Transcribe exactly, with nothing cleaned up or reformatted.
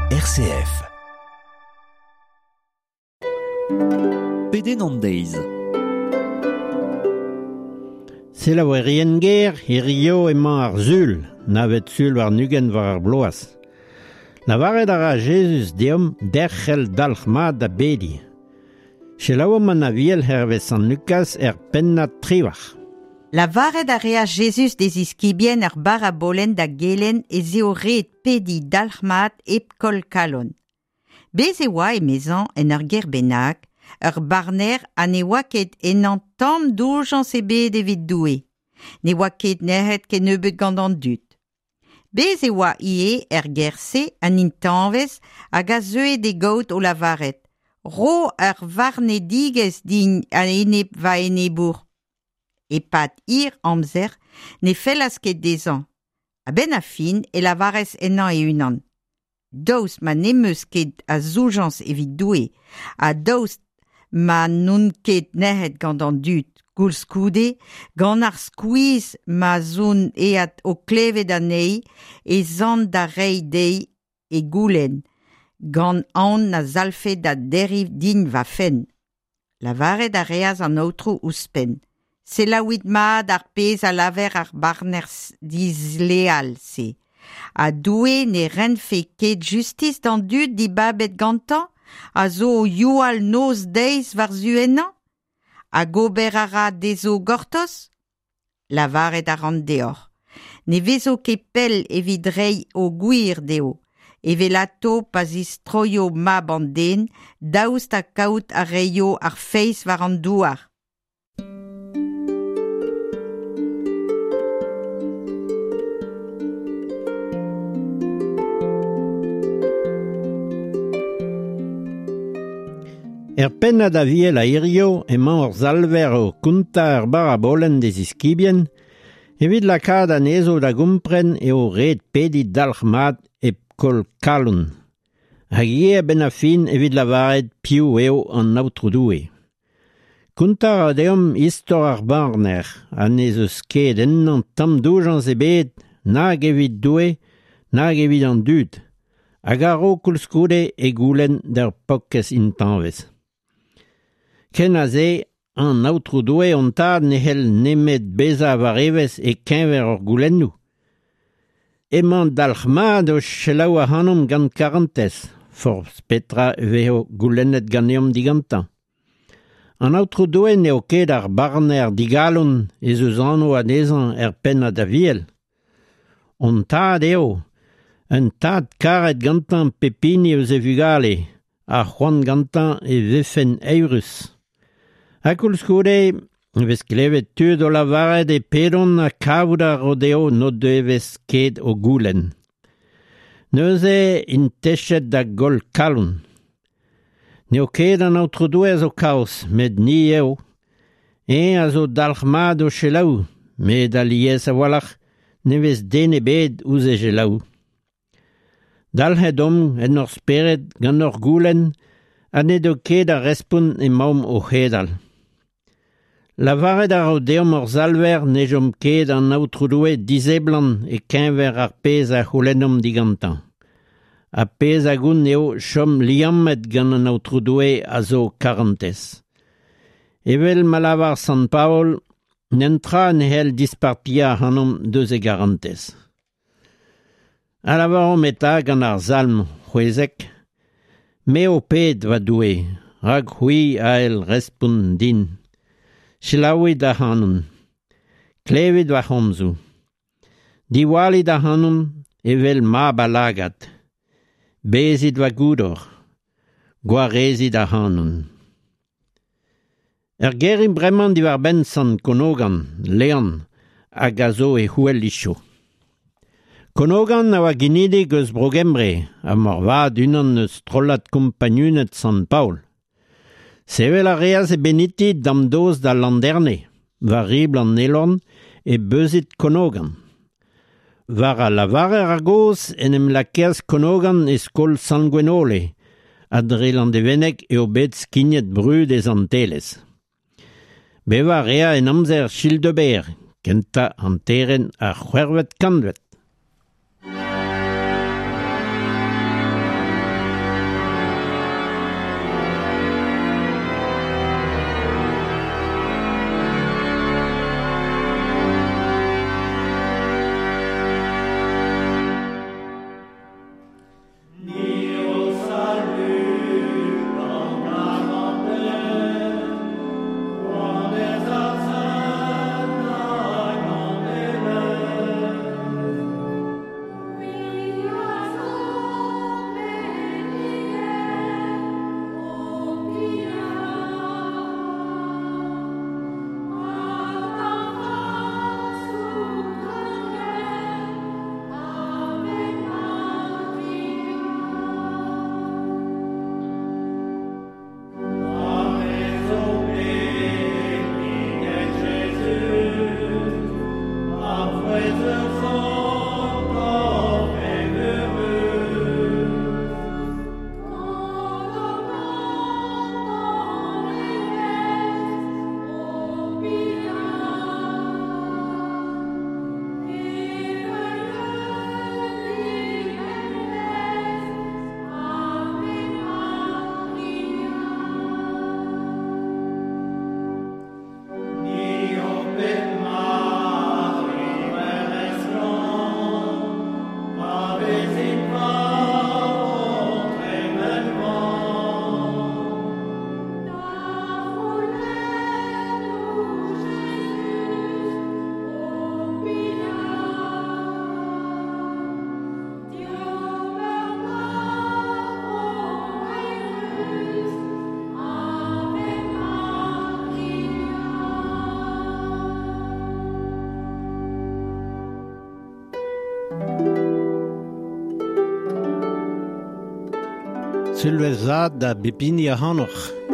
R C F. Peden an deiz. Se la oa rien ger, hirio emañ ar zul, navet sul war nugen war ar bloaz. Lavaret ara Jesus deom derchel dalch ma da bedi. Se la oa man a viel hervez San Lucas er pennat triwach. Lavaret a rea Jesus des iskibien ar bar a bolen da gelen e zeo ret pedi dalch mat ep kol kalon. Bez e oa e mezan en ur ger bennak, ur barner a ne oa ket enan tamm doujans e bet evit doue. Ne oa ket nec'het ket nebeut gant an dud. Bez e oa ie er gerse an intanvez hag a zeue de gaout o lavaret. Ro ur varne digez din a enep va enebour. E pat ir amzer ne fellas ket dezan. A ben a fin e lavarez enan e unan. Daoust ma nemeus ket a zoujans evit doue, a daoust ma nun ket nec'het gant an dud, goulskoude, gant ar skouiz ma zoun eat o klevet anei e zan da rei dei e goulen, gant an na zalfe da deriv din va fen. Lavaret a reaz an outro ouspen. Se laouit mat ar pez a laver ar barner disleal se. A doue ne renfe ket justice d'an dud di babet gantan, a zo youal noz deiz war zuenan? A gober ara dezo gortos? Lavaret a ran deor. Ne vezo ket pel evit rei o gwir deo, e velato pas istroio mab an den, daoust a kaout a reio ar feiz war an douar. Er pennad a viel a irio emañ ur zalver o kunta ur bar a bolen des iskibien, evit lakad an ezo da gompren eo ret pedi dalch mat ep kol kalon. Hag ie ben a fin evit lavaret piou eo an aotrodoue. Kunta a deom istor ar barner, an eus ket en an tam doujans ebet, nag evit doue, nag evit an dud, hag a ro koulskoude e goulen der pokez intanvez. Ken a ze, an aotrodoue on tad ne hel nemet beza war evez e kenver ur goulennou. Emañ dalch mat o chelaou a hanom gant karantez, for spetra veho goulennet gant eom digantan. An aotrodoue neo ket ar barner digalon ez eus anno adezan er penna da viel. On tad eo, un tad karet gantan pepini eus e vugale, a c'hoant gantan e vefen eurus. Ha koulskoude, vez klevet tud o lavaret e pedon a kavout a rodeo no devez ket o goulen. Neuze in techet da gol kalon. Neo ket an aotrodoue a zo kaos, med ni eo. E a zo dalch mat o chelaou, med a liez a walach, ne vez den e bed ouze chelaou. Dalc'het om en ur speret gant ur goulen, a ne do ket a respon e maom o c'hedal. Lavaret a ro deom ur zalver ne jom ket an aotrodoue dizeblan e kenver ar pez a c'holennom digantan. A pez a goun eo chom liammet gant an aotrodoue a zo karantez. Evel ma lavar San Paol, n'entra ne hel dispartia hanom deus e garantez. A lavarom eta gant ar zalm c'hwezek, me o ped va doue, rag hui a el respon din. Chelaouit da hanon, klevet va c'homzou. Diwali da hanon evel ma balagat. Bezit va goudor, gwarezit da hanon. Er gerin bremañ diwar ben San Konogan, Leon, hag a zo e c'houel isio. Konogan a oa ginnidig eus brogembre, a morvad unan eus trollat kompagnunet San Paol. Sevel a reaz e benitit dam doz da landerne, var ribl an elon e beuzit Konogan. Var a lavarer ar goz en em lakeaz Konogan e skol San Gwenole, adrel an devenek e o bet skignet brud ez an telez. Beva rea en amzer Childeber, kenta an teren ar c'hwervet kandvet. Sylvezad da bepinia hanoch.